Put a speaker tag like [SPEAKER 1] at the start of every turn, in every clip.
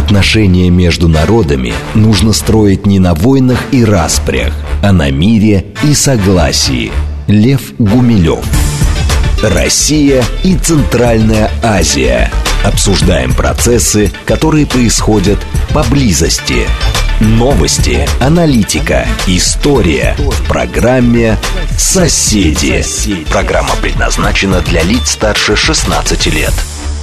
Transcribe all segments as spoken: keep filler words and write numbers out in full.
[SPEAKER 1] Отношения между народами нужно строить не на войнах и распрях, а на мире и согласии. Лев Гумилев. Россия и Центральная Азия. Обсуждаем процессы, которые происходят поблизости. Новости, аналитика, история в программе «Соседи». Программа предназначена для лиц старше шестнадцати лет.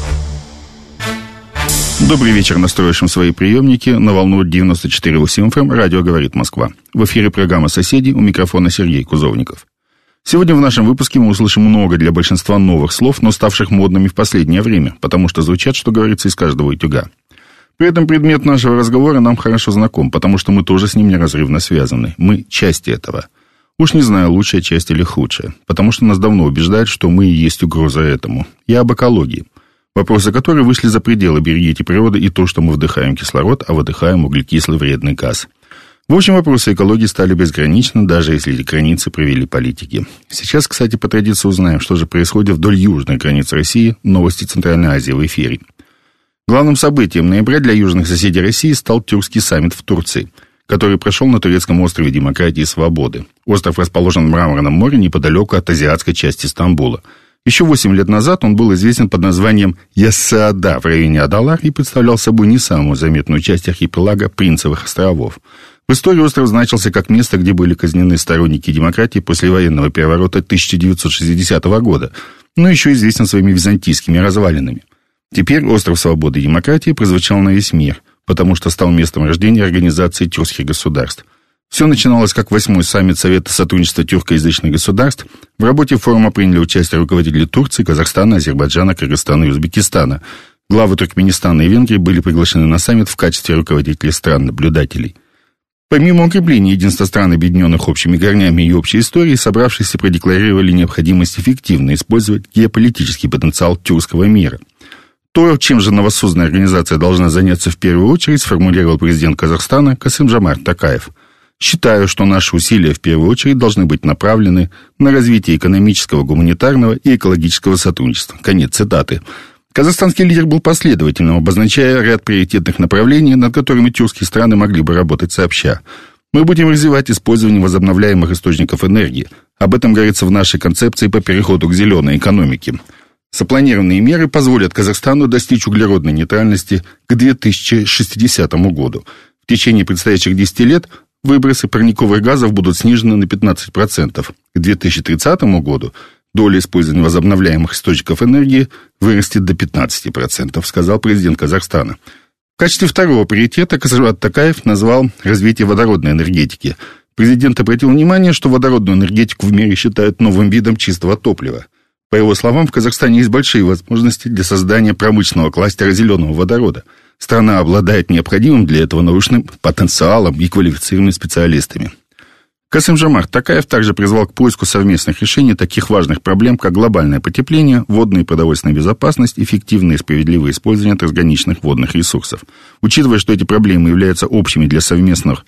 [SPEAKER 2] Добрый вечер настроившим свои приемники на волну девяносто четыре и восемь эф эм. Радио «Говорит Москва». В эфире программа «Соседи», у микрофона Сергей Кузовников. Сегодня в нашем выпуске мы услышим много для большинства новых слов, но ставших модными в последнее время, потому что звучат, что говорится, из каждого утюга. При этом предмет нашего разговора нам хорошо знаком, потому что мы тоже с ним неразрывно связаны. Мы части этого. Уж не знаю, лучшая часть или худшая, потому что нас давно убеждают, что мы и есть угроза этому. Я об экологии. Вопросы которой вышли за пределы «берегите природу» и то, что мы вдыхаем кислород, а выдыхаем углекислый вредный газ. В общем, вопросы экологии стали безграничны, даже если эти границы провели политики. Сейчас, кстати, по традиции узнаем, что же происходит вдоль южной границы России. Новости Центральной Азии в эфире. Главным событием ноября для южных соседей России стал Тюркский саммит в Турции, который прошел на турецком острове Демократии и Свободы. Остров расположен в Мраморном море неподалеку от азиатской части Стамбула. Еще восемь лет назад он был известен под названием Яссыада в районе Адалар и представлял собой не самую заметную часть архипелага Принцевых островов. В истории остров значился как место, где были казнены сторонники демократии после военного переворота тысяча девятьсот шестидесятого года, но еще известен своими византийскими развалинами. Теперь остров Свободы и Демократии прозвучал на весь мир, потому что стал местом рождения организации тюркских государств. Все начиналось как восьмой саммит Совета сотрудничества тюркоязычных государств. В работе форума приняли участие руководители Турции, Казахстана, Азербайджана, Кыргызстана и Узбекистана. Главы Туркменистана и Венгрии были приглашены на саммит в качестве руководителей стран-наблюдателей. Помимо укрепления единства стран, объединенных общими корнями и общей историей, собравшиеся продекларировали необходимость эффективно использовать геополитический потенциал тюркского мира. То, чем же новосозданная организация должна заняться в первую очередь, сформулировал президент Казахстана Касым-Жомарт Токаев. «Считаю, что наши усилия в первую очередь должны быть направлены на развитие экономического, гуманитарного и экологического сотрудничества». Конец цитаты. Казахстанский лидер был последовательным, обозначая ряд приоритетных направлений, над которыми тюркские страны могли бы работать сообща. Мы будем развивать использование возобновляемых источников энергии. Об этом говорится в нашей концепции по переходу к зеленой экономике. Запланированные меры позволят Казахстану достичь углеродной нейтральности к две тысячи шестидесятому году. В течение предстоящих десяти лет выбросы парниковых газов будут снижены на пятнадцать процентов. К две тысячи тридцатому году доля использования возобновляемых источников энергии вырастет до пятнадцати процентов, сказал президент Казахстана. В качестве второго приоритета Касым-Жомарт Токаев назвал развитие водородной энергетики. Президент обратил внимание, что водородную энергетику в мире считают новым видом чистого топлива. По его словам, в Казахстане есть большие возможности для создания промышленного кластера зеленого водорода. Страна обладает необходимым для этого научным потенциалом и квалифицированными специалистами. Касым-Жомарт Токаев также призвал к поиску совместных решений таких важных проблем, как глобальное потепление, водная и продовольственная безопасность, эффективное и справедливое использование трансграничных водных ресурсов. Учитывая, что эти проблемы являются общими для совместных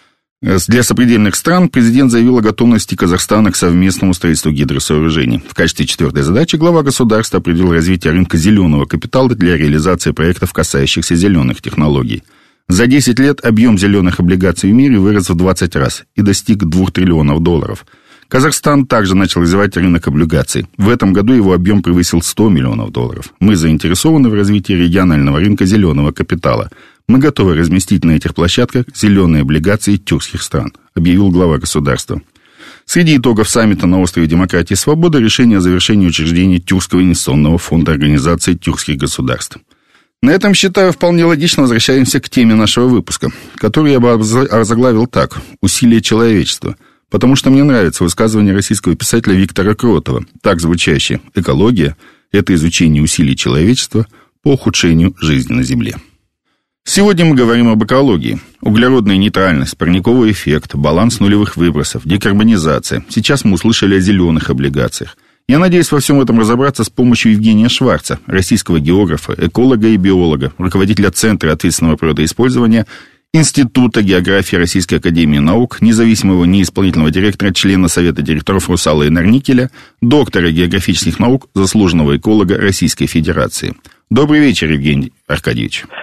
[SPEAKER 2] Для сопредельных стран, президент заявил о готовности Казахстана к совместному строительству гидросооружений. В качестве четвертой задачи глава государства определил развитие рынка зеленого капитала для реализации проектов, касающихся зеленых технологий. За десять лет объем зеленых облигаций в мире вырос в двадцать раз и достиг двух триллионов долларов. Казахстан также начал развивать рынок облигаций. В этом году его объем превысил сто миллионов долларов. Мы заинтересованы в развитии регионального рынка зеленого капитала. Мы готовы разместить на этих площадках зеленые облигации тюркских стран, объявил глава государства. Среди итогов саммита на острове Демократии и Свободы решение о завершении учреждения Тюркского инвестиционного фонда Организации тюркских государств. На этом, считаю, вполне логично возвращаемся к теме нашего выпуска, который я бы озаглавил так: «Усилия человечества», потому что мне нравится высказывание российского писателя Виктора Кротова, так звучащее: «Экология – это изучение усилий человечества по ухудшению жизни на Земле». Сегодня мы говорим об экологии. Углеродная нейтральность, парниковый эффект, баланс нулевых выбросов, декарбонизация. Сейчас мы услышали о зеленых облигациях. Я надеюсь во всем этом разобраться с помощью Евгения Шварца, российского географа, эколога и биолога, руководителя Центра ответственного природоиспользования Института географии Российской академии наук, независимого неисполнительного директора, члена Совета директоров Русала и Нарникеля, доктора географических наук, заслуженного эколога Российской Федерации. Добрый вечер, Евгений Аркадьевич.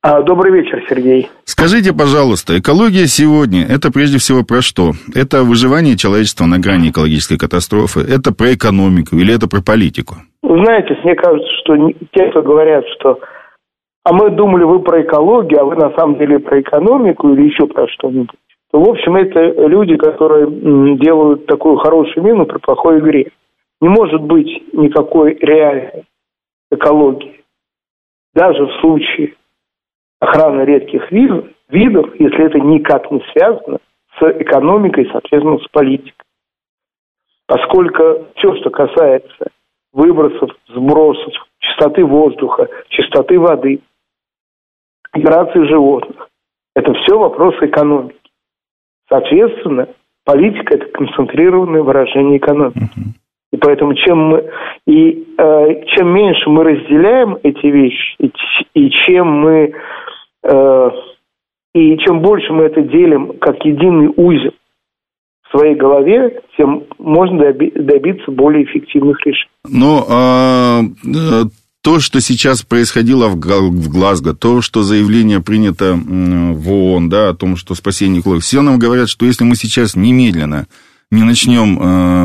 [SPEAKER 3] Добрый вечер, Сергей.
[SPEAKER 2] Скажите, пожалуйста, экология сегодня – это прежде всего про что? Это выживание человечества на грани экологической катастрофы? Это про экономику или это про политику?
[SPEAKER 3] Вы знаете, мне кажется, что те, кто говорят, что «а мы думали, вы про экологию, а вы на самом деле про экономику или еще про что-нибудь», то, в общем, это люди, которые делают такую хорошую мину при плохой игре. Не может быть никакой реальной экологии. Даже в случае охраны редких видов, видов, если это никак не связано с экономикой, соответственно, с политикой. Поскольку все, что касается выбросов, сбросов, чистоты воздуха, чистоты воды, миграции животных, это все вопросы экономики. Соответственно, политика – это концентрированное выражение экономики. И поэтому чем мы и э, чем меньше мы разделяем эти вещи, и, и чем мы э, и чем больше мы это делим как единый узел в своей голове, тем можно доби- добиться более эффективных решений.
[SPEAKER 2] Ну, а, то, что сейчас происходило в, в Глазго, то, что заявление принято в ООН, да, о том, что спасение экологии, все нам говорят, что если мы сейчас немедленно не начнем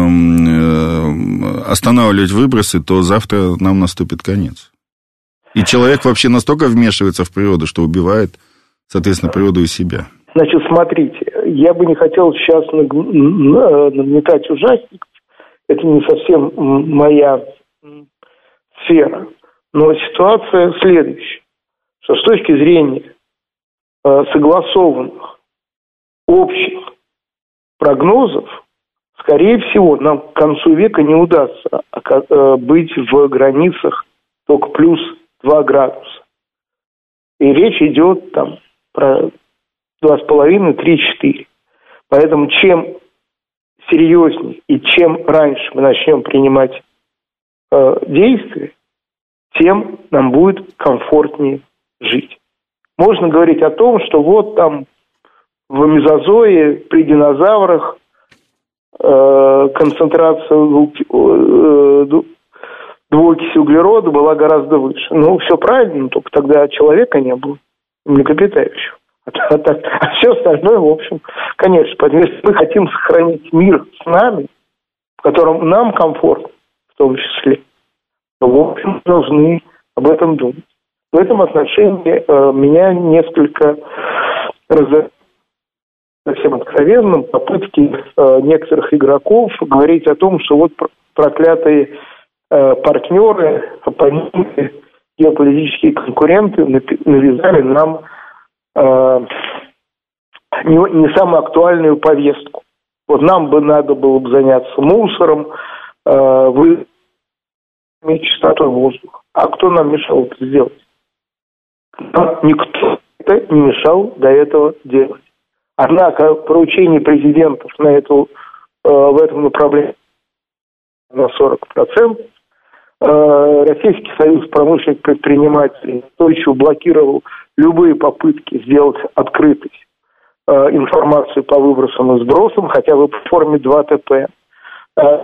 [SPEAKER 2] э, останавливать выбросы, то завтра нам наступит конец. И человек вообще настолько вмешивается в природу, что убивает, соответственно, природу и себя.
[SPEAKER 3] Значит, смотрите, я бы не хотел сейчас нагнетать ужасников. Это не совсем моя сфера. Но ситуация следующая. Что с точки зрения э, согласованных общих прогнозов, скорее всего, нам к концу века не удастся быть в границах только плюс два градуса. И речь идет там про два с половиной, три, четыре. Поэтому чем серьезнее и чем раньше мы начнем принимать э, действия, тем нам будет комфортнее жить. Можно говорить о том, что вот там в мезозое при динозаврах э, концентрация э, двуокиси углерода была гораздо выше. Ну, все правильно, только тогда человека не было, млекопитающего. А, а, а все остальное, в общем, конечно. Поэтому если мы хотим сохранить мир с нами, в котором нам комфортно, в том числе, то, в общем, должны об этом думать. В этом отношении э, меня несколько разобрали, совсем откровенным, попытки э, некоторых игроков говорить о том, что вот проклятые э, партнеры, оппоненты, геополитические конкуренты навязали нам э, не, не самую актуальную повестку. Вот нам бы надо было бы заняться мусором, э, вы чистотой воздуха. А кто нам мешал это сделать? Нам никто это не мешал до этого делать. Однако поручение президентов на эту, э, в этом направлении на сорок процентов. Э, Российский союз промышленных предпринимателей устойчиво блокировал любые попытки сделать открытой э, информацию по выбросам и сбросам, хотя бы в форме два тэ пэ. Э,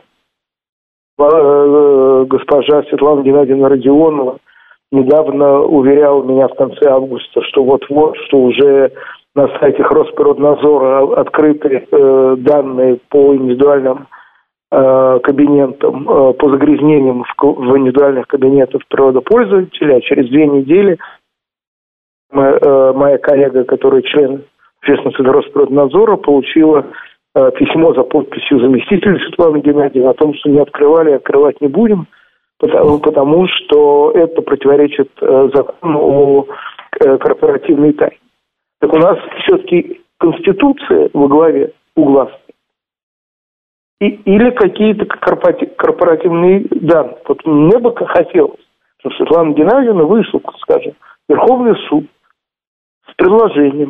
[SPEAKER 3] Госпожа Светлана Геннадьевна Родионова недавно уверяла меня в конце августа, что вот-вот, что уже на сайте Росприроднадзора открыты э, данные по индивидуальным э, кабинетам, э, по загрязнениям в, в индивидуальных кабинетах природопользователей, а через две недели моя, э, моя коллега, которая член общественного совета Росприроднадзора, получила письмо за подписью заместителя Светланы Геннадьевны о том, что не открывали, открывать не будем, потому, потому что это противоречит э, закону о э, корпоративной тайне. Так у нас все-таки Конституция во главе угла и, или какие-то корпоративные данные. Вот мне бы хотелось, чтобы Светлана Геннадьевна вышла, скажем, в Верховный суд с предложением,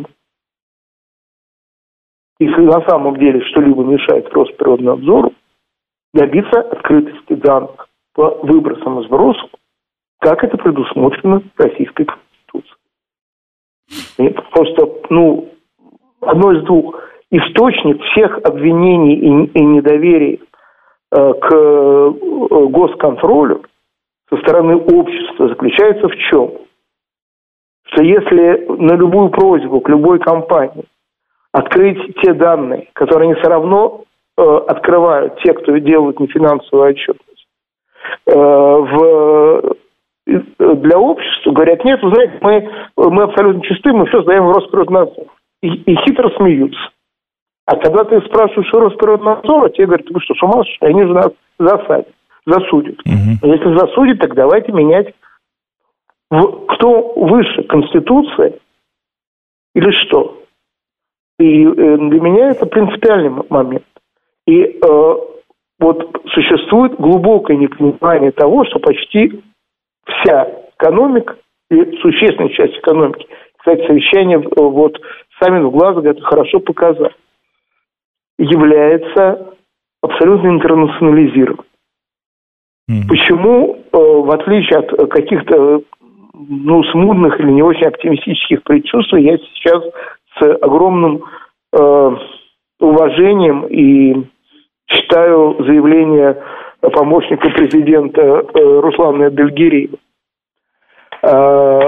[SPEAKER 3] если на самом деле что-либо мешает Росприроднадзору, добиться открытости данных по выбросам и сбросам, как это предусмотрено Российской Конституцией. Это просто, ну, одно из двух. Источник всех обвинений и, и недоверия э, к э, госконтролю со стороны общества заключается в чем? что если на любую просьбу к любой компании открыть те данные, которые они все равно э, открывают, те, кто делают нефинансовую отчетность, э, в, э, для общества, говорят, нет, вы знаете, мы, мы абсолютно чисты, мы все сдаем в Росприроднадзор. И, и хитро смеются. А когда ты спрашиваешь у Росприроднадзора, тебе говорят, вы что, с ума сошли? Они же нас засадят, засудят. Угу. Если засудят, так давайте менять. Кто выше, Конституция или что? И для меня это принципиальный момент. И э, вот существует глубокое непонимание того, что почти вся экономика и существенная часть экономики, кстати, совещание вот саммит в Глазго это хорошо показал, является абсолютно интернационализированным. Mm-hmm. Почему, э, в отличие от каких-то ну, смутных или не очень оптимистических предчувствий, я сейчас с огромным э, уважением и читаю заявление помощника президента э, Руслана Эдельгериева. Э,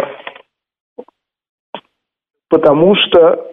[SPEAKER 3] потому что,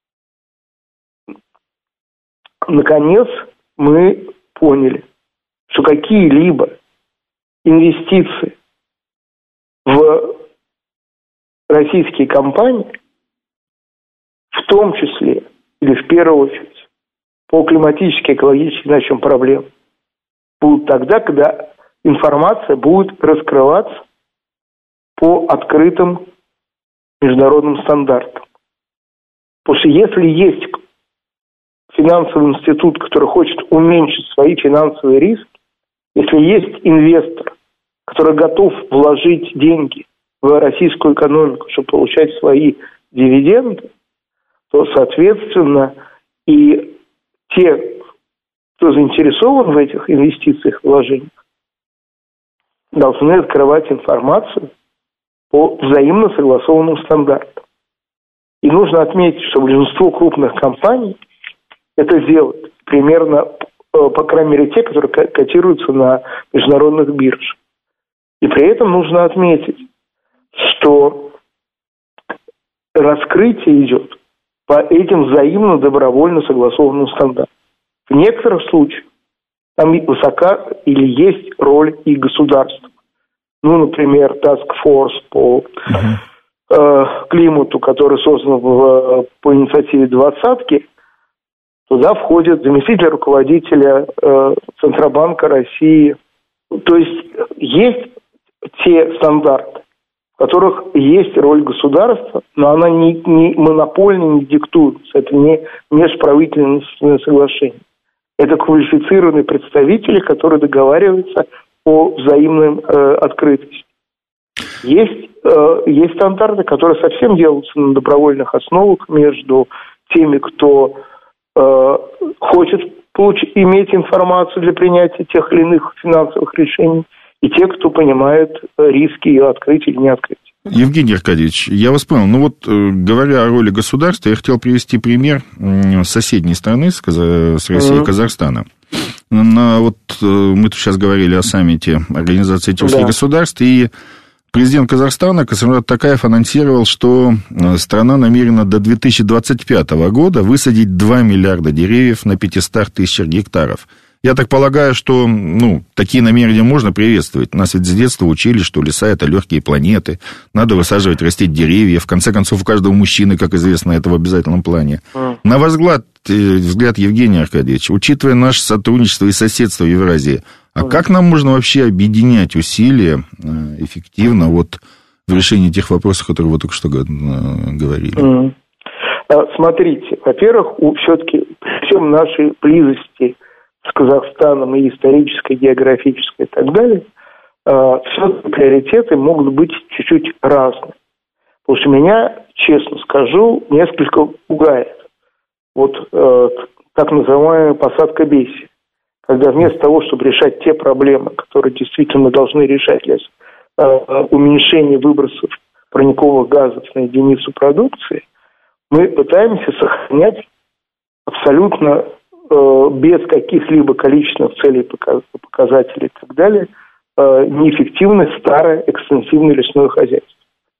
[SPEAKER 3] наконец, мы поняли, что какие-либо инвестиции в российские компании, в том числе, или в первую очередь, по климатически, экологически значимым проблемам, будут тогда, когда информация будет раскрываться по открытым международным стандартам. Потому что если есть финансовый институт, который хочет уменьшить свои финансовые риски, если есть инвестор, который готов вложить деньги в российскую экономику, чтобы получать свои дивиденды, то, соответственно, и те, кто заинтересован в этих инвестициях, вложениях, должны открывать информацию по взаимно согласованным стандартам. И нужно отметить, что большинство крупных компаний это делают. Примерно, по крайней мере, те, которые котируются на международных биржах. И при этом нужно отметить, что раскрытие идет по этим взаимно добровольно согласованным стандартам. В некоторых случаях там высока или есть роль и государства. Ну, например, Task Force по uh-huh. э, климату, который создан в, по инициативе двадцатки, туда входит заместитель руководителя э, Центробанка России. То есть есть те стандарты, в которых есть роль государства, но она не, не монопольно не диктуется. Это не межправительственное соглашение. Это квалифицированные представители, которые договариваются о взаимной э, открытости. Есть, э, есть стандарты, которые совсем делаются на добровольных основах между теми, кто э, хочет получить, иметь информацию для принятия тех или иных финансовых решений, и те, кто понимает риски ее открыть или не открыть.
[SPEAKER 2] Евгений Аркадьевич, я вас понял. Ну вот, говоря о роли государства, я хотел привести пример соседней страны с Россией, mm-hmm. Казахстана. На, вот мы тут сейчас говорили о саммите Организации этих да. государств, и президент Казахстана Касым-Жомарт Токаев анонсировал, что страна намерена до две тысячи двадцать пятого года высадить два миллиарда деревьев на пятьсот тысяч гектаров. Я так полагаю, что, ну, такие намерения можно приветствовать. Нас ведь с детства учили, что леса – это легкие планеты, надо высаживать, растить деревья. В конце концов, у каждого мужчины, как известно, это в обязательном плане. Mm. На ваш взгляд, взгляд Евгения Аркадьевича, учитывая наше сотрудничество и соседство в Евразии, а mm. как нам можно вообще объединять усилия эффективно вот в решении тех вопросов, которые вы только что говорили?
[SPEAKER 3] Mm. Смотрите, во-первых, все-таки при всем нашей близости с Казахстаном и исторической, географической и так далее, э, все-таки приоритеты могут быть чуть-чуть разные. Потому что меня, честно скажу, несколько пугает вот э, так называемая посадка Бесси. Когда вместо того, чтобы решать те проблемы, которые действительно мы должны решать для э, уменьшения выбросов парниковых газов на единицу продукции, мы пытаемся сохранять абсолютно без каких-либо количественных целей, показателей и так далее, неэффективное старое экстенсивное лесное хозяйство.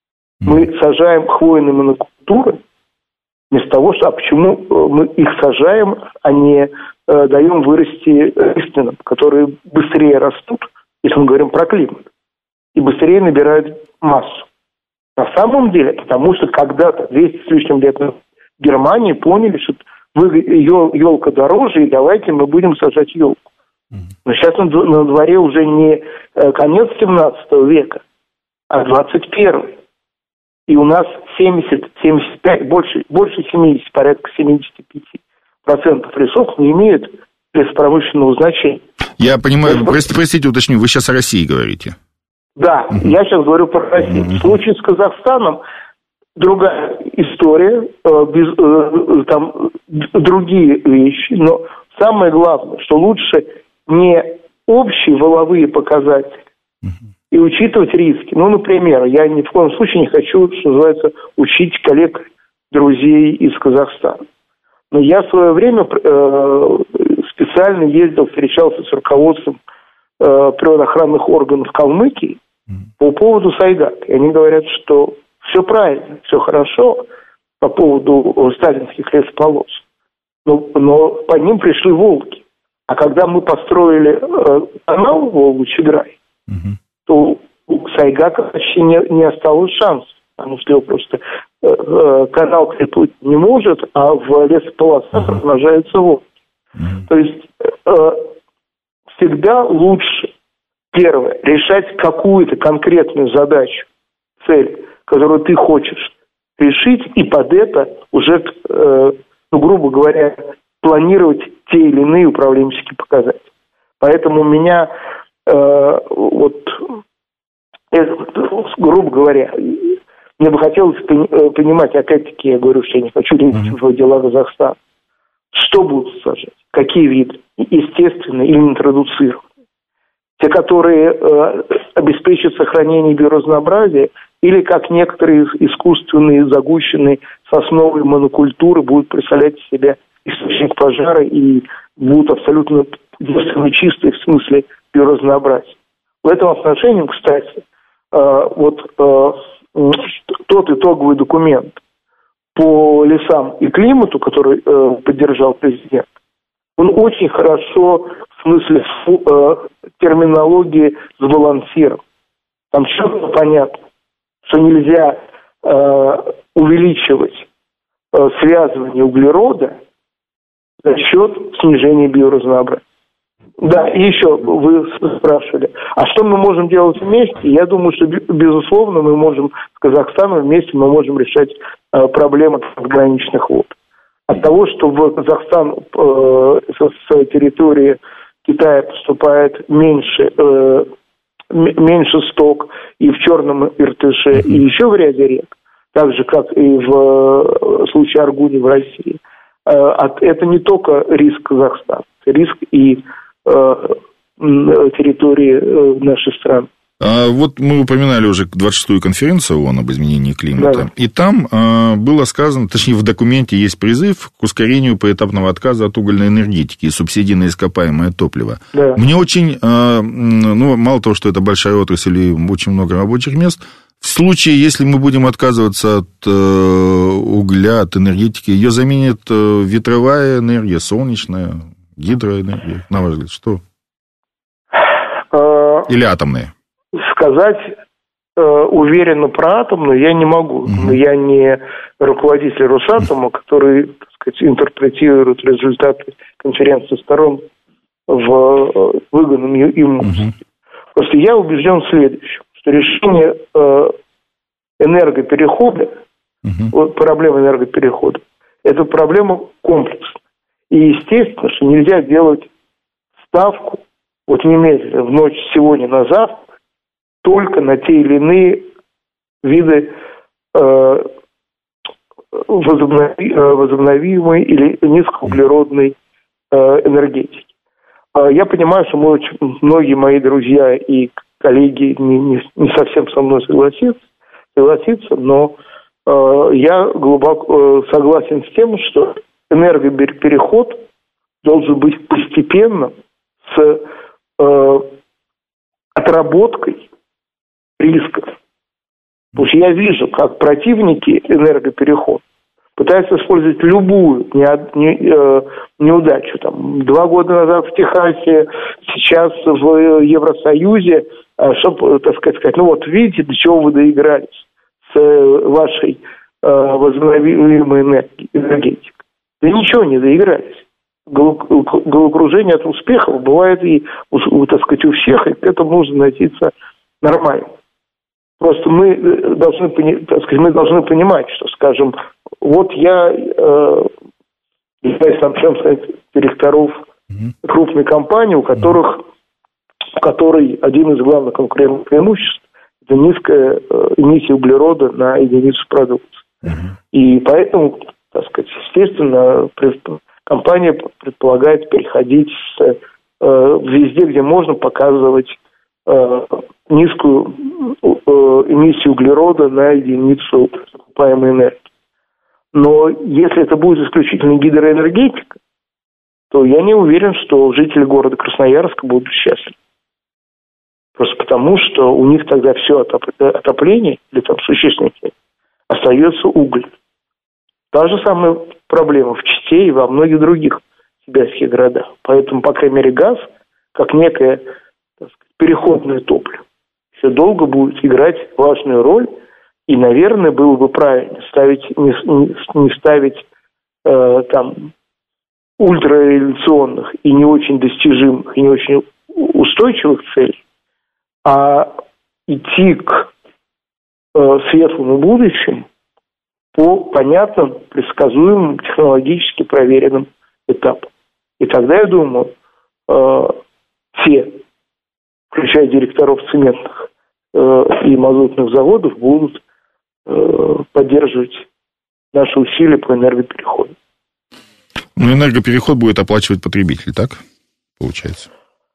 [SPEAKER 3] Мы сажаем хвойные монокультуры вместо того, что а почему мы их сажаем, а не э, даем вырасти лиственным, которые быстрее растут, если мы говорим про климат, и быстрее набирают массу. На самом деле, потому что когда-то, двести с лишним лет назад, в Германии поняли, что елка дороже, и давайте мы будем сажать елку. Но сейчас на, на дворе уже не конец семнадцатого века, а двадцать первый. И у нас семьдесят - семьдесят пять, больше, больше семидесяти, порядка семьдесят пять процентов лесов не имеют лесопромышленного значения.
[SPEAKER 2] Я понимаю, Это... простите, простите, уточню, вы сейчас о России говорите?
[SPEAKER 3] Да, угу. Я сейчас говорю про Россию. Угу. В случае с Казахстаном другая история, без, там другие вещи, но самое главное, что лучше не общие воловые показатели, угу. и учитывать риски. Ну, например, я ни в коем случае не хочу, что называется, учить коллег, друзей из Казахстана. Но я в свое время э, специально ездил, встречался с руководством э, природоохранных органов Калмыкии mm. по поводу сайгак. И они говорят, что все правильно, все хорошо по поводу сталинских лесополос. Но, но по ним пришли волки. А когда мы построили э, канал Волгу-Чеграй, mm-hmm. то у сайгака почти не, не осталось шансов, потому что его просто э, э, канал крепнуть не может, а в лесополосах uh-huh. размножаются волки. Uh-huh. То есть э, всегда лучше, первое, решать какую-то конкретную задачу, цель, которую ты хочешь решить, и под это уже, э, ну, грубо говоря, планировать те или иные управленческие показатели. Поэтому у меня э, вот... грубо говоря, мне бы хотелось понимать, опять-таки, я говорю, что я не хочу лезть в дела Казахстана. Что будут сажать? Какие виды? Естественные или интродуцированные? Те, которые э, обеспечат сохранение биоразнообразия, или как некоторые искусственные загущенные сосновые монокультуры будут представлять из себя источник пожара и будут абсолютно девственно чистые в смысле биоразнообразия. В этом отношении, кстати, вот тот итоговый документ по лесам и климату, который поддержал президент, он очень хорошо в смысле терминологии сбалансирован. Там четко понятно, что нельзя увеличивать связывание углерода за счет снижения биоразнообразия. Да, и еще вы спрашивали, а что мы можем делать вместе? Я думаю, что, безусловно, мы можем с Казахстаном вместе мы можем решать э, проблемы трансграничных вод. От того, что в Казахстан э, со, с территории Китая поступает меньше, э, меньше сток и в Черном Иртыше, и еще в ряде рек, так же, как и в э, случае Аргуни в России, э, от, это не только риск Казахстана, это риск и территории нашей страны.
[SPEAKER 2] А вот мы упоминали уже двадцать шестую конференцию ООН об изменении климата, да. И там а, было сказано, точнее в документе есть призыв к ускорению поэтапного отказа от угольной энергетики и субсидий на ископаемое топливо. Да. Мне очень, а, ну, мало того, что это большая отрасль и очень много рабочих мест, в случае, если мы будем отказываться от э, угля, от энергетики, ее заменит э, ветровая энергия, солнечная, гидроэнергия, на ваш взгляд, что? Или атомные?
[SPEAKER 3] Сказать э, уверенно про атомную я не могу. Угу. Я не руководитель Росатома, который, так сказать, интерпретирует результаты конференции сторон в выгодном им. Угу. Просто я убежден в следующем, что решение э, энергоперехода, угу. вот, проблемы энергоперехода, это проблема комплексная. И естественно, что нельзя делать ставку вот немедленно, в ночь сегодня на завтра, только на те или иные виды э, возобнови, возобновимой или низкоуглеродной э, энергетики. Э, я понимаю, что мы очень, многие мои друзья и коллеги не, не, не совсем со мной согласятся, согласятся, но э, я глубоко э, согласен с тем, что энергопереход должен быть постепенным, с э, отработкой рисков. Потому что я вижу, как противники энергоперехода пытаются использовать любую не, не, неудачу. Там, два года назад в Техасе, сейчас в Евросоюзе, чтобы, так сказать, ну вот видите, до чего вы доигрались с вашей возобновляемой энергетикой. Да ничего не доигрались. Головокружение от успехов бывает и, так сказать, у всех, и к этому нужно относиться нормально. Просто мы должны, так сказать, мы должны понимать, что, скажем, вот я э, являюсь там членом директоров mm-hmm. крупной компании, у которых, у которой один из главных конкурентных преимуществ – это низкая э, эмиссия углерода на единицу продукции. Mm-hmm. И поэтому, так сказать, естественно, компания предполагает переходить с, э, везде, где можно, показывать э, низкую э, эмиссию углерода на единицу покупаемой энергии. Но если это будет исключительно гидроэнергетика, то я не уверен, что жители города Красноярска будут счастливы. Просто потому, что у них тогда все отопление, или там существенная часть, остается уголь. Та же самая проблема в Чите и во многих других сибирских городах. Поэтому, по крайней мере, газ, как некое, так сказать, переходное топливо, еще долго будет играть важную роль. И, наверное, было бы правильно ставить, не, не ставить э, там ультрареволюционных и не очень достижимых, и не очень устойчивых целей, а идти к э, светлому будущему по понятным, предсказуемым, технологически проверенным этапам. И тогда, я думаю, э, все, включая директоров цементных э, и мазутных заводов, будут поддерживать наши усилия по энергопереходу.
[SPEAKER 2] Ну, энергопереход будет оплачивать потребитель, так получается?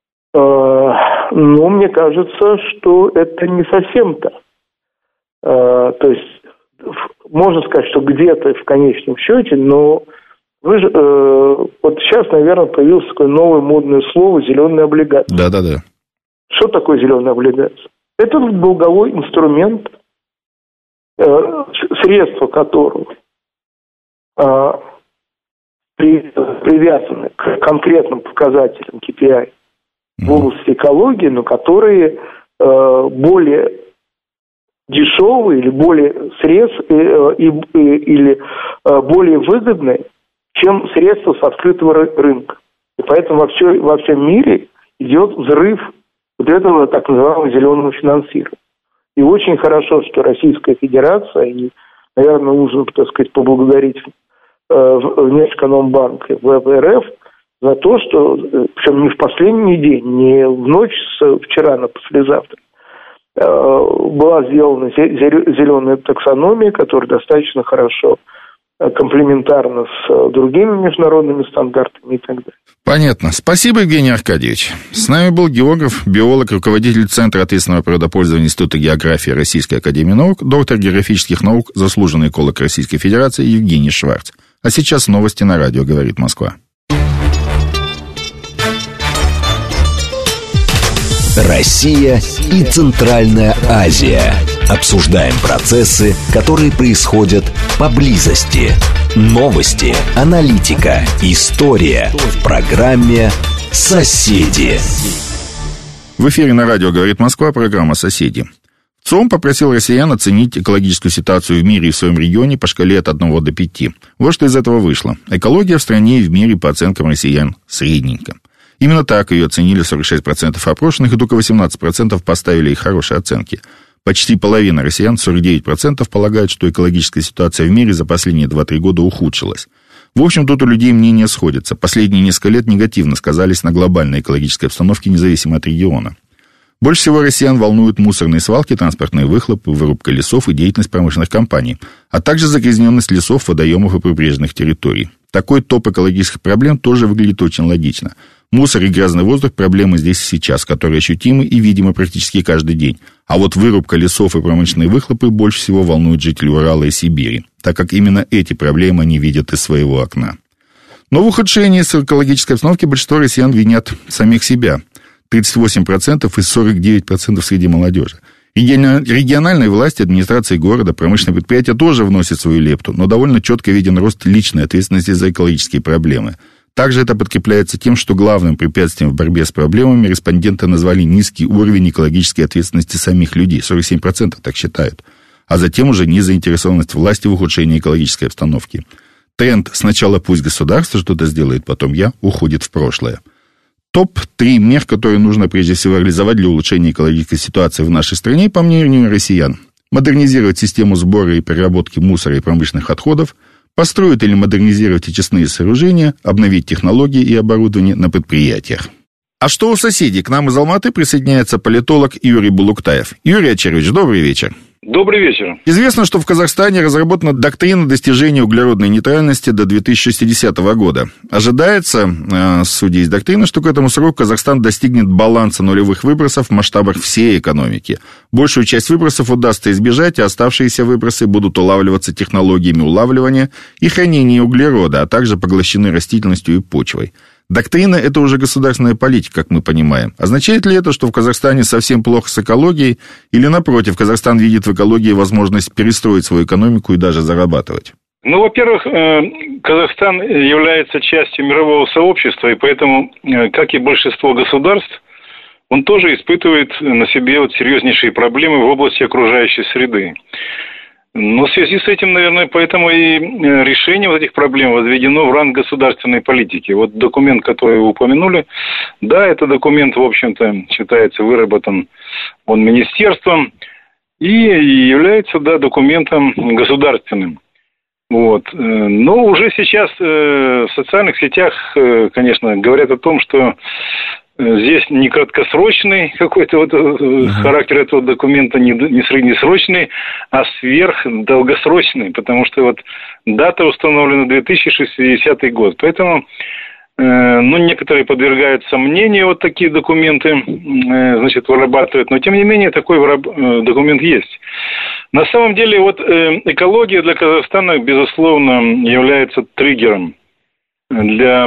[SPEAKER 3] Ну, мне кажется, что это не совсем так. То есть, можно сказать, что где-то в конечном счете, но вы же, вот сейчас, наверное, появилось такое новое модное слово «зеленая облигация».
[SPEAKER 2] Да-да-да.
[SPEAKER 3] Что такое зеленая облигация? Это долговой инструмент, средства которого э, при, привязаны к конкретным показателям кей пи ай mm-hmm. в области экологии, но которые э, более дешевые или более средств, э, и, и, или э, более выгодные, чем средства с открытого рынка. И поэтому во, все, во всем мире идет взрыв вот этого так называемого зеленого финансирования. И очень хорошо, что Российская Федерация, и, наверное, нужно, так сказать, поблагодарить э, Внешэкономбанк и вэ вэ эр эф за то, что, причем не в последний день, не в ночь с вчера на послезавтра, э, была сделана зеленая таксономия, которая достаточно хорошо комплементарно с другими международными стандартами и так далее.
[SPEAKER 2] Понятно. Спасибо, Евгений Аркадьевич. С нами был географ, биолог, руководитель Центра ответственного природопользования Института географии Российской академии наук, доктор географических наук, заслуженный эколог Российской Федерации Евгений Шварц. А сейчас новости на радио «Говорит Москва».
[SPEAKER 1] Россия и Центральная Азия. Обсуждаем процессы, которые происходят поблизости. Новости, аналитика, история. В программе «Соседи».
[SPEAKER 2] В эфире на радио «Говорит Москва» программа «Соседи». ЦОМ попросил россиян оценить экологическую ситуацию в мире и в своем регионе по шкале от одного до пяти. Вот что из этого вышло. Экология в стране и в мире, по оценкам россиян, средненько. Именно так ее оценили сорок шесть процентов опрошенных, и только восемнадцать процентов поставили ей хорошие оценки. Почти половина россиян, сорок девять процентов, полагают, что экологическая ситуация в мире за последние два-три года ухудшилась. В общем, тут у людей мнения сходятся. Последние несколько лет негативно сказались на глобальной экологической обстановке, независимо от региона. Больше всего россиян волнуют мусорные свалки, транспортные выхлопы, вырубка лесов и деятельность промышленных компаний, а также загрязненность лесов, водоемов и прибрежных территорий. Такой топ экологических проблем тоже выглядит очень логично. Мусор и грязный воздух – проблемы здесь и сейчас, которые ощутимы и видимы практически каждый день. А вот вырубка лесов и промышленные выхлопы больше всего волнуют жителей Урала и Сибири, так как именно эти проблемы они видят из своего окна. Но в ухудшении экологической обстановки большинство россиян винят самих себя. тридцать восемь процентов и сорок девять процентов среди молодежи. Региональные власти, администрации города, промышленные предприятия тоже вносят свою лепту, но довольно четко виден рост личной ответственности за экологические проблемы. Также это подкрепляется тем, что главным препятствием в борьбе с проблемами респонденты назвали низкий уровень экологической ответственности самих людей. сорок семь процентов так считают. А затем уже незаинтересованность власти в ухудшении экологической обстановки. Тренд «сначала пусть государство что-то сделает, потом я» уходит в прошлое. топ три мер, которые нужно прежде всего реализовать для улучшения экологической ситуации в нашей стране, по мнению россиян. Модернизировать систему сбора и переработки мусора и промышленных отходов, построить или модернизировать очистные сооружения, обновить технологии и оборудование на предприятиях. А что у соседей? К нам из Алматы присоединяется политолог Юрий Булуктаев. Юрий Ачарович, добрый вечер.
[SPEAKER 4] Добрый вечер.
[SPEAKER 2] Известно, что в Казахстане разработана доктрина достижения углеродной нейтральности до две тысячи шестидесятого года. Ожидается, судя из доктрины, что к этому сроку Казахстан достигнет баланса нулевых выбросов в масштабах всей экономики. Большую часть выбросов удастся избежать, а оставшиеся выбросы будут улавливаться технологиями улавливания и хранения углерода, а также поглощены растительностью и почвой. Доктрина – это уже государственная политика, как мы понимаем. Означает ли это, что в Казахстане совсем плохо с экологией? Или, напротив, Казахстан видит в экологии возможность перестроить свою экономику и даже зарабатывать?
[SPEAKER 4] Ну, во-первых, Казахстан является частью мирового сообщества, и поэтому, как и большинство государств, он тоже испытывает на себе вот серьезнейшие проблемы в области окружающей среды. Но в связи с этим, наверное, поэтому и решение вот этих проблем возведено в ранг государственной политики. Вот документ, который вы упомянули, да, это документ, в общем-то, считается выработан он министерством и является, да, документом государственным. Вот. Но уже сейчас в социальных сетях, конечно, говорят о том, что здесь не краткосрочный какой-то вот uh-huh. характер этого документа, не, не среднесрочный, а сверхдолгосрочный, потому что вот дата установлена две тысячи шестидесятый год. Поэтому, э, ну, некоторые подвергают сомнению вот такие документы, э, значит, вырабатывают, но тем не менее такой выраб... документ есть. На самом деле вот э, экология для Казахстана, безусловно, является триггером для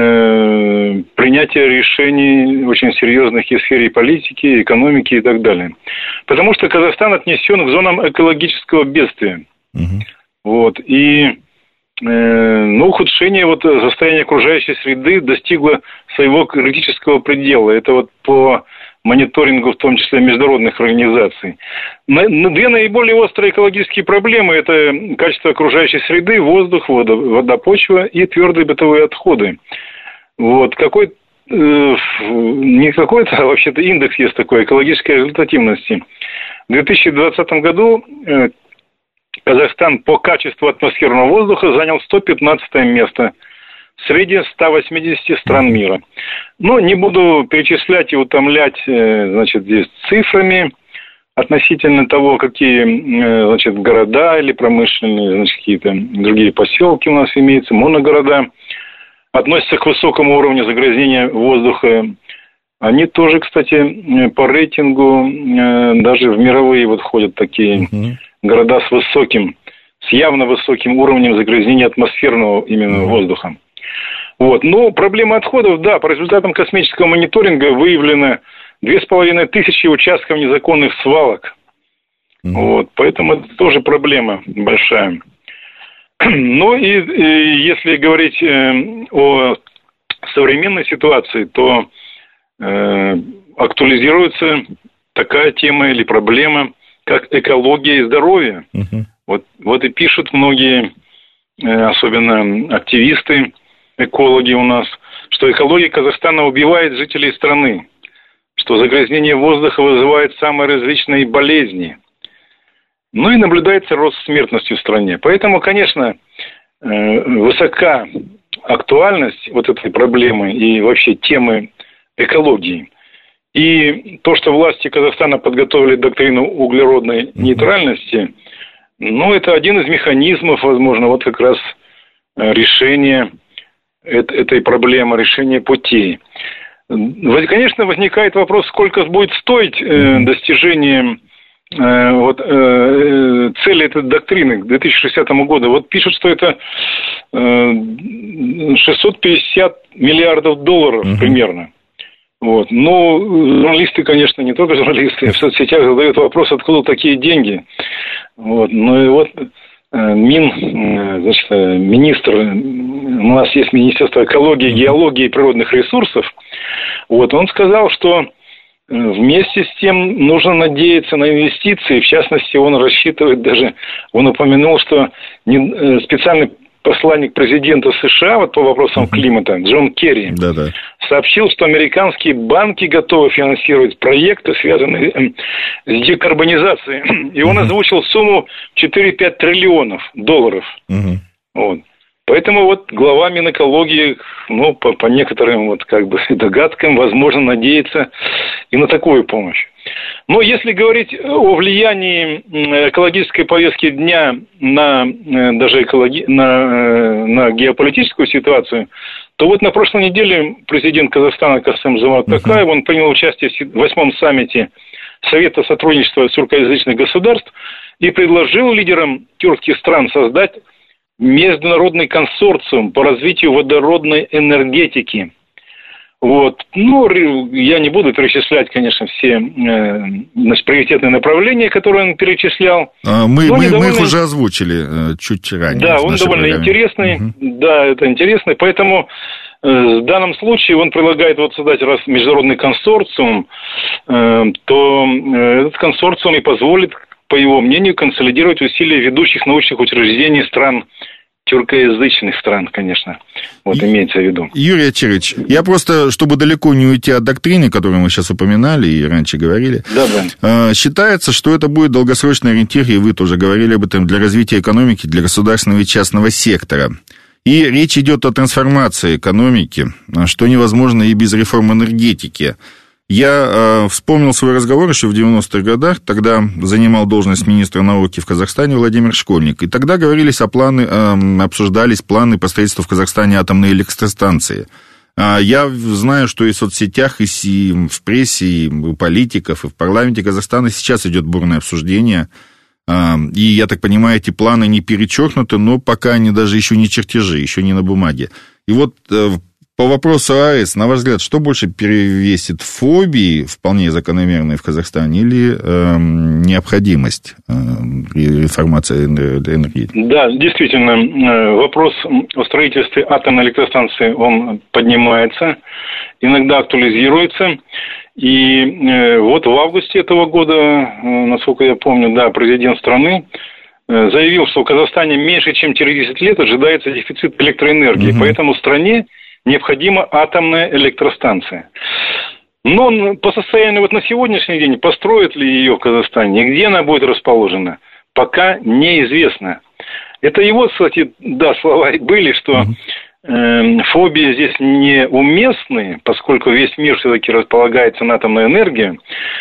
[SPEAKER 4] э, принятия решений очень серьезных и в сфере политики, экономики и так далее. Потому что Казахстан отнесен к зонам экологического бедствия. Uh-huh. Вот. И э, ну, ухудшение вот, состояния окружающей среды достигло своего критического предела. Это вот по мониторингу, в том числе международных организаций. На, на две наиболее острые экологические проблемы – это качество окружающей среды, воздух, вода, вода, почва и твердые бытовые отходы. Вот. Какой, э, не какой-то, а вообще-то индекс есть такой, экологической результативности. В две тысячи двадцатом году э, Казахстан по качеству атмосферного воздуха занял сто пятнадцатое место среди ста восьмидесяти стран мира. Но не буду перечислять и утомлять, значит, здесь цифрами относительно того, какие, значит, города или промышленные, значит, какие-то другие поселки у нас имеются, моногорода, относятся к высокому уровню загрязнения воздуха. Они тоже, кстати, по рейтингу даже в мировые вот входят такие uh-huh. города с высоким, с явно высоким уровнем загрязнения атмосферного именно uh-huh. воздуха. Вот. Но проблема отходов, да, по результатам космического мониторинга выявлено две с половиной тысячи участков незаконных свалок. Mm-hmm. Вот. Поэтому это тоже проблема большая. Ну и, и если говорить э, о современной ситуации, то э, актуализируется такая тема или проблема, как экология и здоровье. Mm-hmm. Вот, вот и пишут многие, э, особенно активисты, экологи у нас, что экология Казахстана убивает жителей страны, что загрязнение воздуха вызывает самые различные болезни. Ну и наблюдается рост смертности в стране. Поэтому, конечно, высока актуальность вот этой проблемы и вообще темы экологии. И то, что власти Казахстана подготовили доктрину углеродной нейтральности, ну, это один из механизмов, возможно, вот как раз решения этой проблемы, решения путей. Конечно, возникает вопрос, сколько будет стоить э, достижение э, вот, э, цели этой доктрины к две тысячи шестидесятому году. Вот пишут, что это э, шестьсот пятьдесят миллиардов долларов uh-huh. примерно. Вот. Но журналисты, конечно, не только журналисты, в соцсетях задают вопрос, откуда такие деньги. Вот. Ну и вот Мин, значит, министр, у нас есть Министерство экологии, геологии и природных ресурсов, вот, он сказал, что вместе с тем нужно надеяться на инвестиции, в частности, он рассчитывает даже, он упомянул, что специальный посланник президента США вот по вопросам климата Джон Керри Да-да. сообщил, что американские банки готовы финансировать проекты, связанные с декарбонизацией. И он озвучил сумму четыре-пять триллионов долларов. Угу. Вот. Поэтому вот глава Минэкологии, ну, по, по некоторым вот как бы догадкам, возможно, надеется и на такую помощь. Но если говорить о влиянии экологической повестки дня на даже экологи... на, на геополитическую ситуацию, то вот на прошлой неделе президент Казахстана Касым-Жомарт Токаев, он принял участие в восьмом саммите Совета сотрудничества тюркоязычных государств и предложил лидерам тюркских стран создать международный консорциум по развитию водородной энергетики. Вот. Ну, я не буду перечислять, конечно, все э, значит, приоритетные направления, которые он перечислял.
[SPEAKER 2] А мы, мы, довольно... мы их уже озвучили э, чуть ранее.
[SPEAKER 4] Да, он довольно программе. интересный. Угу. Да, это интересный. Поэтому э, в данном случае он предлагает вот создать раз международный консорциум, э, то э, этот консорциум и позволит, по его мнению, консолидировать усилия ведущих научных учреждений стран, тюркоязычных стран, конечно, вот имеется в виду.
[SPEAKER 2] Юрий Очерович, я просто, чтобы далеко не уйти от доктрины, которую мы сейчас упоминали и раньше говорили,
[SPEAKER 4] да, да.
[SPEAKER 2] считается, что это будет долгосрочный ориентир, и вы тоже говорили об этом, для развития экономики, для государственного и частного сектора. И речь идет о трансформации экономики, что невозможно и без реформ энергетики. Я э, вспомнил свой разговор еще в девяностых годах, тогда занимал должность министра науки в Казахстане Владимир Школьник, и тогда говорились о планы, э, обсуждались планы по строительству в Казахстане атомной электростанции. Э, я знаю, что и в соцсетях, и в прессе, и у политиков, и в парламенте Казахстана сейчас идет бурное обсуждение, э, и, я так понимаю, эти планы не перечеркнуты, но пока они даже еще не чертежи, еще не на бумаге. И вот... Э, По вопросу АЭС, на ваш взгляд, что больше перевесит, фобии, вполне закономерные в Казахстане, или э, необходимость э, реформации энергетики?
[SPEAKER 4] Да, действительно, вопрос о строительстве атомной электростанции, он поднимается, иногда актуализируется. И э, вот в августе этого года, э, насколько я помню, да, президент страны э, заявил, что в Казахстане меньше чем через десять лет ожидается дефицит электроэнергии, угу. Поэтому стране необходима атомная электростанция. Но по состоянию вот на сегодняшний день, построят ли ее в Казахстане, где она будет расположена, пока неизвестно. Это его, кстати, да, слова и были, что э, фобии здесь неуместны, поскольку весь мир все-таки располагается на атомной энергии,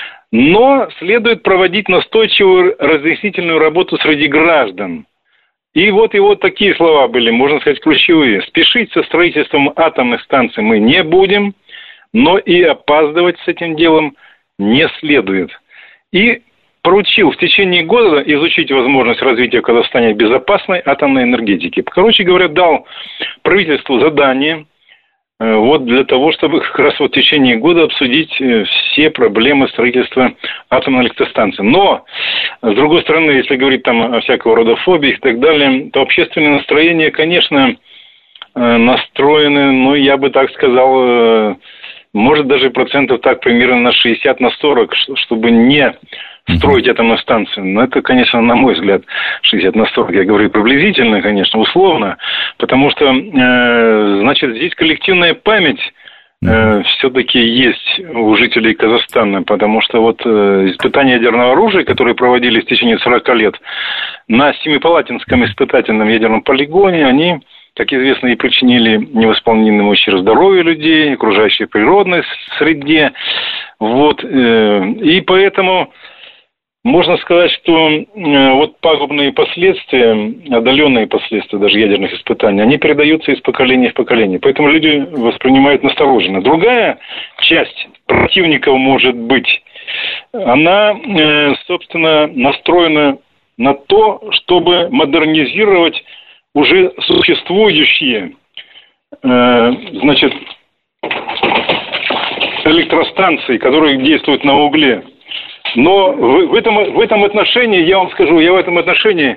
[SPEAKER 4] но следует проводить настойчивую разъяснительную работу среди граждан. И вот его такие слова были, можно сказать, ключевые. Спешить со строительством атомных станций мы не будем, но и опаздывать с этим делом не следует. И поручил в течение года изучить возможность развития в Казахстане безопасной атомной энергетики. Короче говоря, дал правительству задание вот для того, чтобы как раз вот в течение года обсудить все проблемы строительства атомной электростанции. Но, с другой стороны, если говорить там о всякого рода фобиях и так далее, то общественные настроения, конечно, настроены, ну, я бы так сказал, может даже процентов так примерно на шестьдесят на сорок, чтобы не строить атомную станцию. Но это, конечно, на мой взгляд, шестьдесят на сорок. Я говорю приблизительно, конечно, условно, потому что, э, значит, здесь коллективная память э, все-таки есть у жителей Казахстана, потому что вот э, испытания ядерного оружия, которые проводились в течение сорок лет на Семипалатинском испытательном ядерном полигоне, они, как известно, и причинили невосполнимый ущерб здоровью людей, окружающей природной среде. Вот, э, и поэтому... Можно сказать, что э, вот пагубные последствия, отдаленные последствия даже ядерных испытаний, они передаются из поколения в поколение. Поэтому люди воспринимают настороженно. Другая часть противников, может быть, она, э, собственно, настроена на то, чтобы модернизировать уже существующие, э, значит, электростанций, которые действуют на угле. Но в, в, этом, в этом отношении, я вам скажу, я в этом отношении,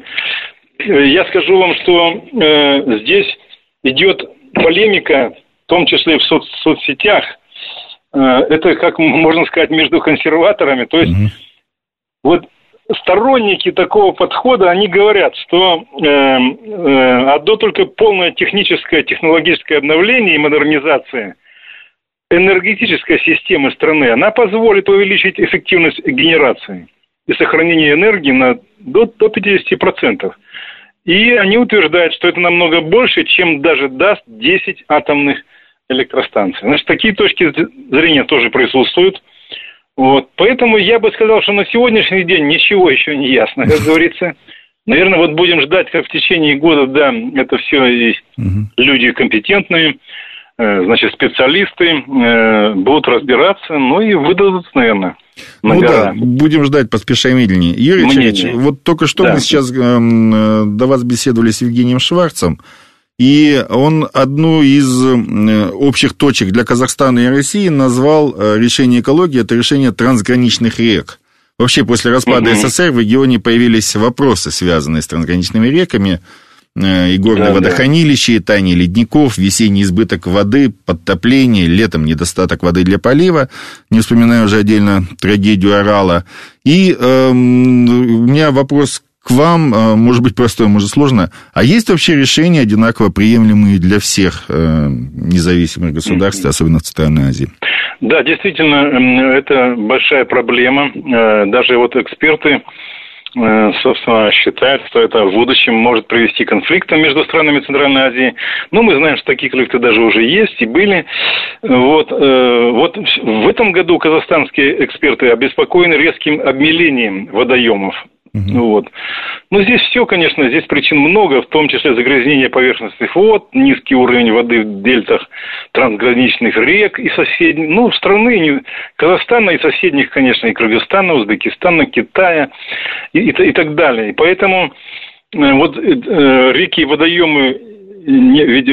[SPEAKER 4] я скажу вам, что э, здесь идет полемика, в том числе в соц, соцсетях. Э, это, как можно сказать, между консерваторами. То есть, mm-hmm. вот сторонники такого подхода, они говорят, что э, э, одно только полное техническое, технологическое обновление и модернизация энергетической системы страны, она позволит увеличить эффективность генерации и сохранения энергии на, до, до пятьдесят процентов. И они утверждают, что это намного больше, чем даже даст десять атомных электростанций. Значит, такие точки зрения тоже присутствуют. Вот. Поэтому я бы сказал, что на сегодняшний день ничего еще не ясно, как говорится. Наверное, вот будем ждать, как в течение года, да, это все есть люди компетентные, значит, специалисты будут разбираться, ну и выдадут, наверное.
[SPEAKER 2] Ну да, будем ждать, поспешай медленнее. Юрий Ильич, вот только что да. мы сейчас до вас беседовали с Евгением Шварцем, и он одну из общих точек для Казахстана и России назвал решение экологии, это решение трансграничных рек. Вообще, после распада угу. СССР в регионе появились вопросы, связанные с трансграничными реками, и горные да, водохранилища, да. и таяние ледников, весенний избыток воды, подтопление, летом недостаток воды для полива, не вспоминаю уже отдельно трагедию Орала. И э, у меня вопрос к вам, может быть, простой, может, сложно. А есть вообще решения, одинаково приемлемые для всех э, независимых государств, особенно в Центральной Азии?
[SPEAKER 4] Да, действительно, это большая проблема. Даже вот эксперты, собственно, считают, что это в будущем может привести к конфликтам между странами Центральной Азии. Но мы знаем, что такие конфликты даже уже есть и были. Вот, вот в этом году казахстанские эксперты обеспокоены резким обмелением водоемов. Uh-huh. Вот. Ну, здесь все, конечно, здесь причин много, в том числе загрязнение поверхностных вод, низкий уровень воды в дельтах трансграничных рек и соседних, ну, страны Казахстана и соседних, конечно, и Кыргызстана, Узбекистана, Китая и, и, и так далее. И поэтому э, вот э, реки и водоемы не, ведь,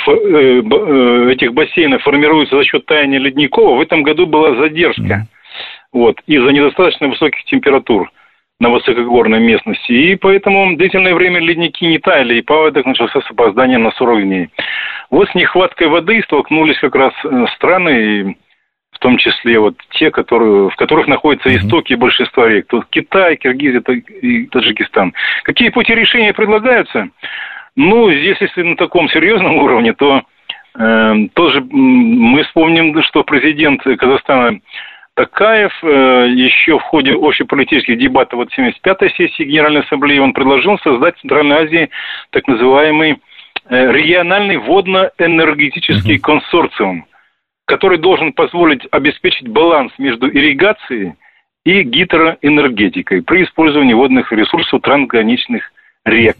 [SPEAKER 4] э, этих бассейнов формируются за счет таяния ледников. В этом году была задержка uh-huh. вот, из-за недостаточно высоких температур на высокогорной местности, и поэтому длительное время ледники не таяли, и паводок начался с опозданием на сорок дней. Вот с нехваткой воды столкнулись как раз страны, в том числе вот те, которые, в которых находятся истоки большинства рек, тут Китай, Киргизия и Таджикистан. Какие пути решения предлагаются? Ну, здесь, если на таком серьезном уровне, то э, тоже мы вспомним, что президент Казахстана Такаев э, еще в ходе общеполитических дебатов от семьдесят пятой сессии Генеральной Ассамблеи он предложил создать в Центральной Азии так называемый э, региональный водно-энергетический uh-huh. консорциум, который должен позволить обеспечить баланс между ирригацией и гидроэнергетикой при использовании водных ресурсов трансграничных рек.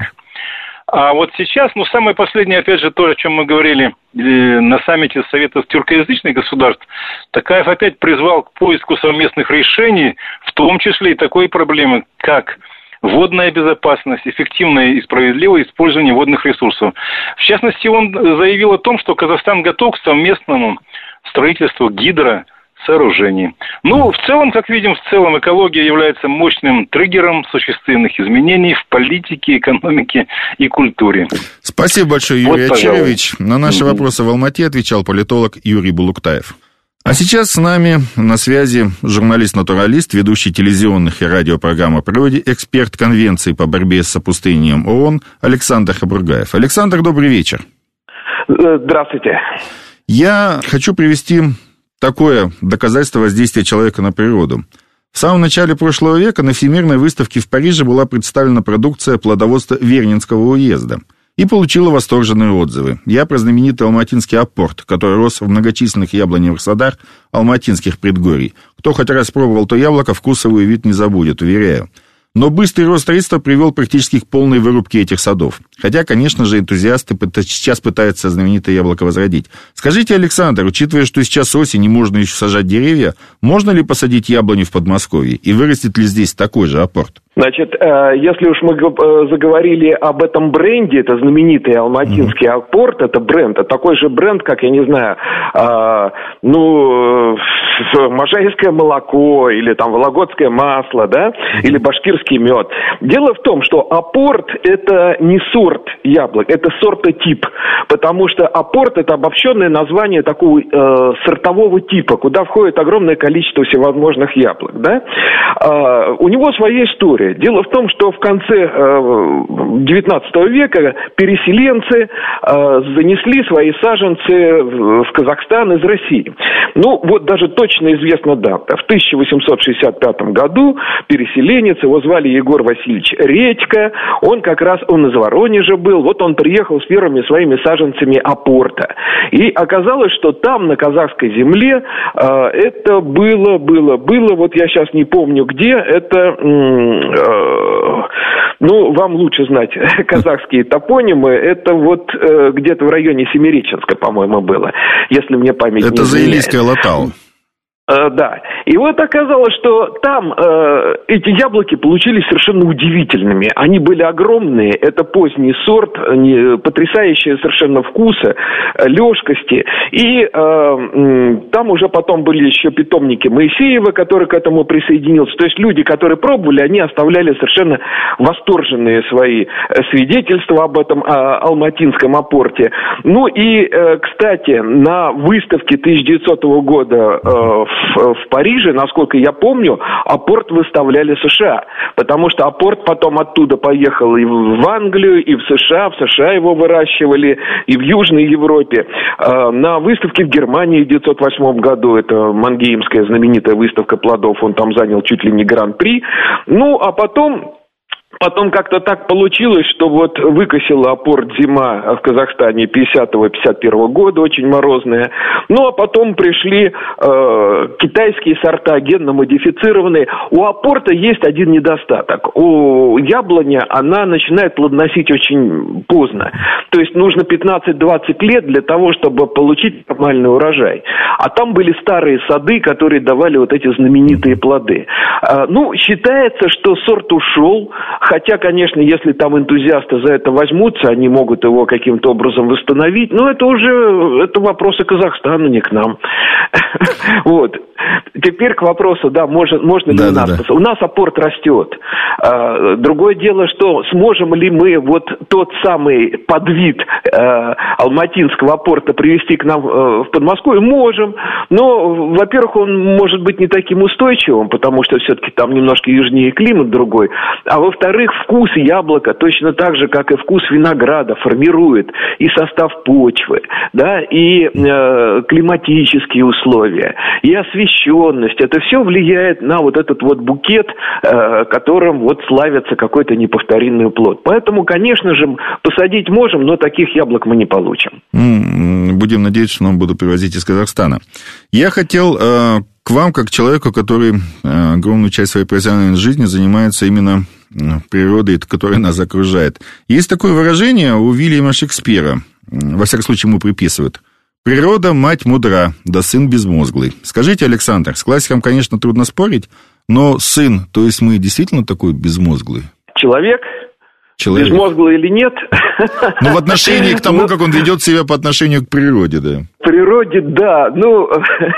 [SPEAKER 4] А вот сейчас, ну, самое последнее, опять же, то, о чем мы говорили э, на саммите Советов тюркоязычных государств, Такаев опять призвал к поиску совместных решений, в том числе и такой проблемы, как водная безопасность, эффективное и справедливое использование водных ресурсов. В частности, он заявил о том, что Казахстан готов к совместному строительству гидро сооружений. Ну, в целом, как видим, в целом экология является мощным триггером существенных изменений в политике, экономике и культуре.
[SPEAKER 2] Спасибо большое, Юрий вот, Очерович. На наши mm-hmm. вопросы в Алмате отвечал политолог Юрий Булуктаев. А сейчас с нами на связи журналист-натуралист, ведущий телевизионных и радиопрограмм о природе, эксперт Конвенции по борьбе с опустыниванием ООН Александр Хабургаев. Александр, добрый вечер.
[SPEAKER 5] Здравствуйте.
[SPEAKER 2] Я хочу привести такое доказательство воздействия человека на природу. В самом начале прошлого века на Всемирной выставке в Париже была представлена продукция плодоводства Вернинского уезда и получила восторженные отзывы. Я про знаменитый алматинский апорт, который рос в многочисленных яблоневых садах алматинских предгорий. Кто хоть раз пробовал то яблоко, вкус его и вид не забудет, уверяю. Но быстрый рост строительства привел практически к полной вырубке этих садов. Хотя, конечно же, энтузиасты сейчас пытаются знаменитое яблоко возродить. Скажите, Александр, учитывая, что сейчас осень и можно еще сажать деревья, можно ли посадить яблоню в Подмосковье? И вырастет ли здесь такой же апорт?
[SPEAKER 5] Значит, если уж мы заговорили об этом бренде, это знаменитый алматинский mm-hmm. порт, это бренд, это такой же бренд, как, я не знаю, ну, можайское молоко, или там вологодское масло, да, mm-hmm. или башкирский мед. Дело в том, что апорт – это не сорт яблок, это сортотип, потому что апорт – это обобщенное название такого э, сортового типа, куда входит огромное количество всевозможных яблок, да. Э, у него своя история. Дело в том, что в конце девятнадцатого века переселенцы э, занесли свои саженцы в Казахстан из России. Ну, вот даже точно известна дата. В тысяча восемьсот шестьдесят пятом году переселенец, его звали Егор Васильевич Редько, он как раз, он из Воронежа был, вот он приехал с первыми своими саженцами апорта. И оказалось, что там, на казахской земле, э, это было, было, было, вот я сейчас не помню где, это... Ну, вам лучше знать казахские топонимы. Это вот э, где-то в районе Семиреченска, по-моему, было, если мне память
[SPEAKER 2] это
[SPEAKER 5] не изменяет.
[SPEAKER 2] Это Заилийская Латау.
[SPEAKER 5] Э, да. И вот оказалось, что там э, эти яблоки получились совершенно удивительными. Они были огромные. Это поздний сорт, они, потрясающие совершенно вкусы, лёжкости. И э, э, там уже потом были еще питомники Моисеева, который к этому присоединился. То есть люди, которые пробовали, они оставляли совершенно восторженные свои свидетельства об этом о, алматинском апорте. Ну и, э, кстати, на выставке тысяча девятисотого года э, в, в Париже, насколько я помню, апорт выставляли США, потому что апорт потом оттуда поехал и в Англию, и в США, в США его выращивали, и в Южной Европе. На выставке в Германии в девятьсот восьмом году, это Мангеймская знаменитая выставка плодов, он там занял чуть ли не гран-при. Ну, а потом... Потом как-то так получилось, что вот выкосила апорт зима в Казахстане пятидесятого — пятьдесят первого года, очень морозная. Ну, а потом пришли э, китайские сорта, генно-модифицированные. У апорта есть один недостаток. У яблони она начинает плодоносить очень поздно. То есть нужно пятнадцать-двадцать лет для того, чтобы получить нормальный урожай. А там были старые сады, которые давали вот эти знаменитые плоды. Э, ну, считается, что сорт ушел. Хотя, конечно, если там энтузиасты за это возьмутся, они могут его каким-то образом восстановить. Но это уже это вопросы Казахстана, не к нам. Вот. Теперь к вопросу, да, можно, можно ли
[SPEAKER 2] да,
[SPEAKER 5] у нас...
[SPEAKER 2] Да, да.
[SPEAKER 5] У нас апорт растет. Другое дело, что сможем ли мы вот тот самый подвид алматинского апорта привести к нам в Подмосковье? Можем. Но, во-первых, он может быть не таким устойчивым, потому что все-таки там немножко южнее климат другой. А во-вторых, вкус яблока точно так же, как и вкус винограда, формирует и состав почвы, да, и э, климатические условия, и освещенность. Это все влияет на вот этот вот букет, э, которым вот славится какой-то неповторимый плод. Поэтому, конечно же, посадить можем, но таких яблок мы не получим.
[SPEAKER 2] Будем надеяться, что нам будут привозить из Казахстана. Я хотел э, к вам, как человеку, который э, огромную часть своей профессиональной жизни занимается именно природой, которая нас окружает. Есть такое выражение у Уильяма Шекспира, во всяком случае ему приписывают: «Природа, мать мудра, да сын безмозглый». Скажите, Александр, с классиком, конечно, трудно спорить, но сын, то есть мы действительно такой безмозглый?
[SPEAKER 5] Человек?
[SPEAKER 2] Человек.
[SPEAKER 5] Безмозглый или нет?
[SPEAKER 2] Ну, в отношении к тому, как он ведет себя по отношению к природе, да.
[SPEAKER 5] К природе, да. Ну,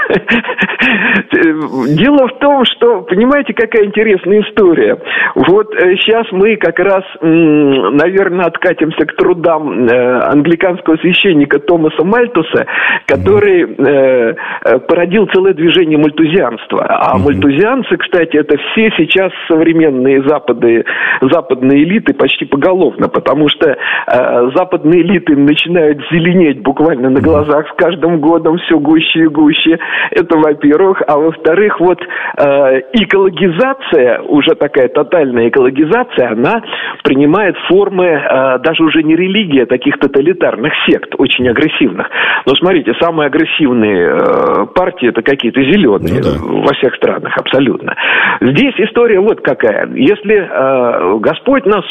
[SPEAKER 5] дело в том, что, понимаете, какая интересная история. Вот сейчас мы как раз, наверное, откатимся к трудам англиканского священника Томаса Мальтуса, который породил целое движение мальтузианства. А мальтузианцы, кстати, это все сейчас современные запады, западные элиты почти поголовно, потому что э, западные элиты начинают зеленеть буквально на глазах с каждым годом все гуще и гуще. Это, во-первых. А во-вторых, вот э, экологизация, уже такая тотальная экологизация, она принимает формы э, даже уже не религии, а таких тоталитарных сект, очень агрессивных. Но смотрите, самые агрессивные э, партии это какие-то зеленые, ну, да, во всех странах, абсолютно. Здесь история вот какая. Если э, Господь нас создал по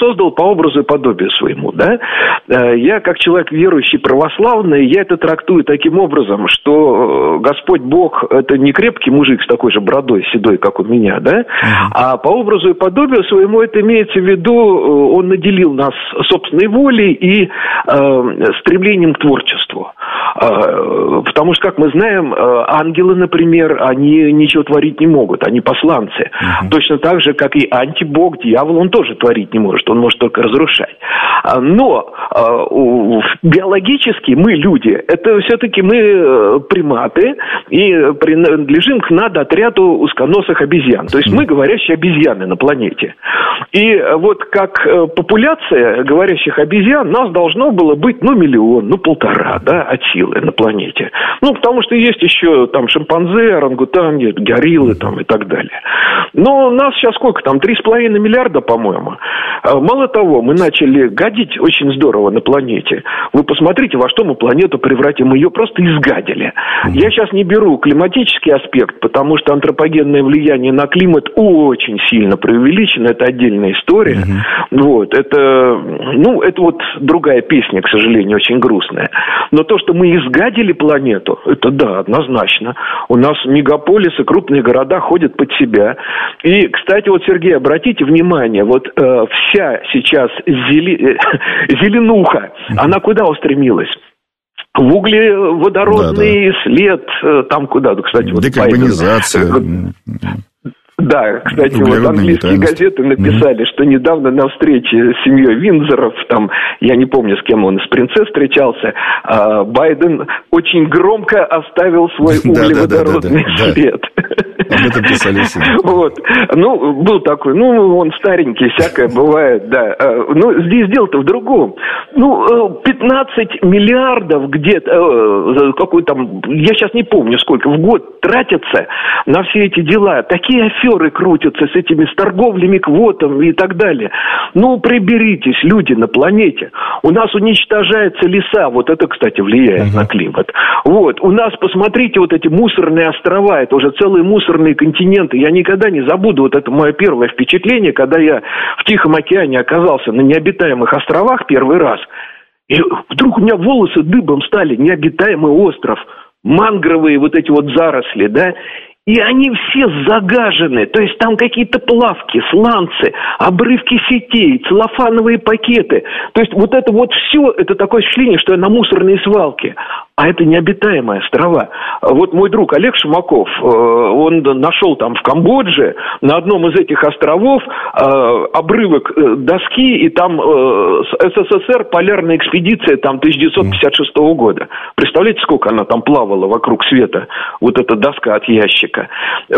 [SPEAKER 5] образу и подобию своему, да. Я, как человек верующий, православный, я это трактую таким образом, что Господь Бог – это не крепкий мужик с такой же бородой седой, как у меня, да, uh-huh. а по образу и подобию своему это имеется в виду, Он наделил нас собственной волей и э, стремлением к творчеству. Э, потому что, как мы знаем, ангелы, например, они ничего творить не могут, они посланцы. Uh-huh. Точно так же, как и антибог, дьявол, он тоже творить не может, он может только разрушать. Но э, биологически мы люди, это все-таки мы приматы и принадлежим к надотряду узконосых обезьян. То есть мы говорящие обезьяны на планете. И вот как популяция говорящих обезьян нас должно было быть, ну, миллион, ну, полтора, да, от силы на планете. Ну, потому что есть еще там шимпанзе, орангутанги, гориллы там и так далее. Но нас сейчас сколько там, три с половиной миллиарда, по-моему. Мало того, мы начали гадить очень здорово на планете. Вы посмотрите, во что мы планету превратим. Мы ее просто изгадили. Mm-hmm. Я сейчас не беру климатический аспект, потому что антропогенное влияние на климат очень сильно преувеличено. Это отдельная история. Mm-hmm. Вот. Это, ну, это вот другая песня, к сожалению, очень грустная. Но то, что мы изгадили планету, это да, однозначно. У нас мегаполисы, крупные города ходят под себя. И, кстати, вот, Сергей, обратите внимание, вот э, вся сейчас зеле... зеленуха, mm-hmm. она куда устремилась? В углеводородный да, да. след, там куда, кстати, вот
[SPEAKER 2] декарбонизация.
[SPEAKER 5] Да, кстати, вот английские газеты написали, mm-hmm. что недавно на встрече с семьей Виндзоров, там, я не помню, с кем он из принцесс встречался, а Байден очень громко оставил свой углеводородный след.
[SPEAKER 2] Об этом писали все.
[SPEAKER 5] Вот. Ну, был такой, ну, он старенький, всякое бывает, да. Ну, здесь дело-то в другом. Ну, пятнадцать миллиардов где-то, какой там, я сейчас не помню сколько, в год тратятся на все эти дела. Такие аферы крутятся с этими, с торговлями, квотами и так далее. Ну, приберитесь, люди на планете. У нас уничтожаются леса, вот это, кстати, влияет uh-huh. на климат. Вот, у нас, посмотрите, вот эти мусорные острова, это уже целые мусорные континенты. Я никогда не забуду, вот это мое первое впечатление, когда я в Тихом океане оказался на необитаемых островах первый раз. И вдруг у меня волосы дыбом стали, необитаемый остров, мангровые вот эти вот заросли, да, и они все загажены, то есть там какие-то плавки, сланцы, обрывки сетей, целлофановые пакеты. То есть вот это вот все, это такое ощущение, что я на мусорной свалке. А это необитаемые острова. Вот мой друг Олег Шумаков, он нашел там в Камбодже на одном из этих островов обрывок доски, и там СССР, полярная экспедиция там тысяча девятьсот пятьдесят шестого года. Представляете, сколько она там плавала вокруг света, вот эта доска от ящика.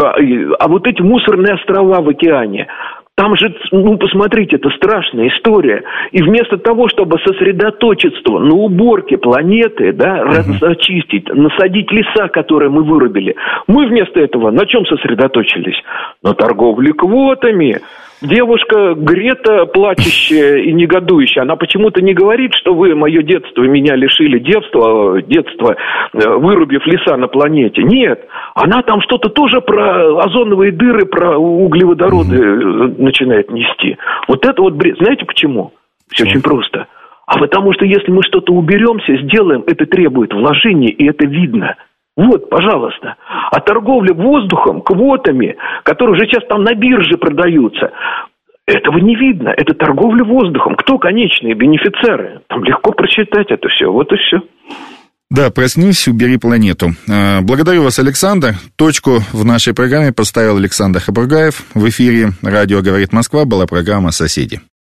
[SPEAKER 5] А вот эти мусорные острова в океане, там же, ну, посмотрите, это страшная история. И вместо того, чтобы сосредоточиться на уборке планеты, да, uh-huh. очистить, насадить леса, которые мы вырубили, мы вместо этого на чем сосредоточились? На торговле квотами. Девушка Грета, плачущая и негодующая, она почему-то не говорит, что вы мое детство, меня лишили детства, детства, вырубив леса на планете. Нет, она там что-то тоже про озоновые дыры, про углеводороды mm-hmm. начинает нести. Вот это вот бред. Знаете почему? Все mm-hmm. очень просто. А потому что если мы что-то уберемся, сделаем, это требует вложений, и это видно. Вот, пожалуйста. А торговля воздухом, квотами, которые уже сейчас там на бирже продаются, этого не видно. Это торговля воздухом. Кто конечные бенефициары? Там легко прочитать это все. Вот и все.
[SPEAKER 2] Да, проснись, убери планету. Благодарю вас, Александр. Точку в нашей программе поставил Александр Хабургаев. В эфире «Радио говорит Москва» была программа «Соседи».